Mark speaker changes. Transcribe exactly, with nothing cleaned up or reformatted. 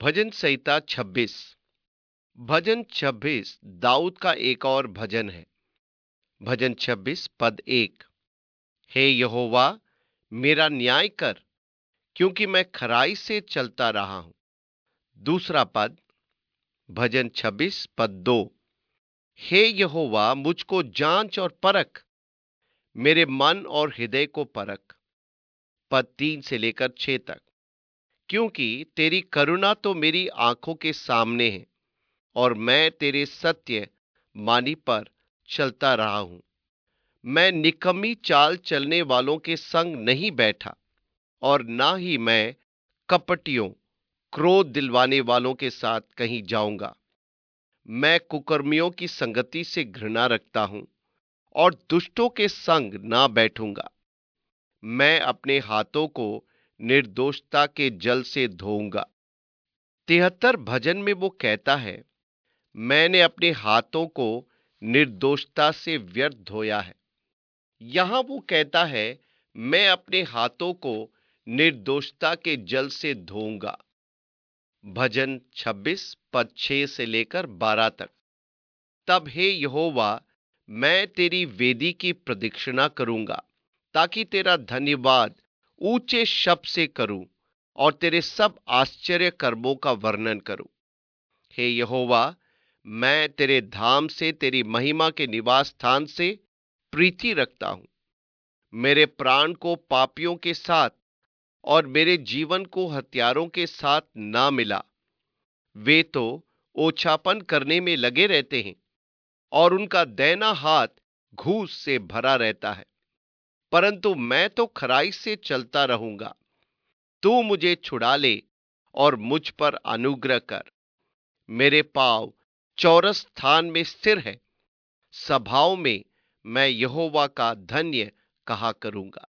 Speaker 1: भजन संहिता छब्बीस। भजन छब्बीस दाऊद का एक और भजन है। भजन छब्बीस पद एक। हे यहोवा, मेरा न्याय कर, क्योंकि मैं खराई से चलता रहा हूं। दूसरा पद, भजन छब्बीस पद दो। हे यहोवा, मुझको जांच और परख, मेरे मन और हृदय को परख। पद तीन से लेकर छह तक। क्योंकि तेरी करुणा तो मेरी आंखों के सामने है, और मैं तेरे सत्य मानी पर चलता रहा हूं। मैं निकम्मी चाल चलने वालों के संग नहीं बैठा, और ना ही मैं कपटियों, क्रोध दिलवाने वालों के साथ कहीं जाऊंगा। मैं कुकर्मियों की संगति से घृणा रखता हूं, और दुष्टों के संग ना बैठूंगा। मैं अपने हाथों को निर्दोषता के जल से धोऊंगा। तिहत्तर भजन में वो कहता है, मैंने अपने हाथों को निर्दोषता से व्यर्थ धोया है। यहां वो कहता है, मैं अपने हाथों को निर्दोषता के जल से धोऊंगा। भजन छब्बीस पद छह से लेकर बारह तक। तब हे यहोवा, मैं तेरी वेदी की प्रदक्षिणा करूंगा, ताकि तेरा धन्यवाद ऊंचे शब्द से करूं और तेरे सब आश्चर्य कर्मों का वर्णन करूं। हे यहोवा, मैं तेरे धाम से, तेरी महिमा के निवास स्थान से प्रीति रखता हूं। मेरे प्राण को पापियों के साथ और मेरे जीवन को हत्यारों के साथ ना मिला। वे तो ओछापन करने में लगे रहते हैं, और उनका दैना हाथ घूस से भरा रहता है। परंतु मैं तो खराई से चलता रहूंगा। तू मुझे छुड़ा ले और मुझ पर अनुग्रह कर। मेरे पांव चौरस स्थान में स्थिर है। सभाओं में मैं यहोवा का धन्य कहा करूंगा।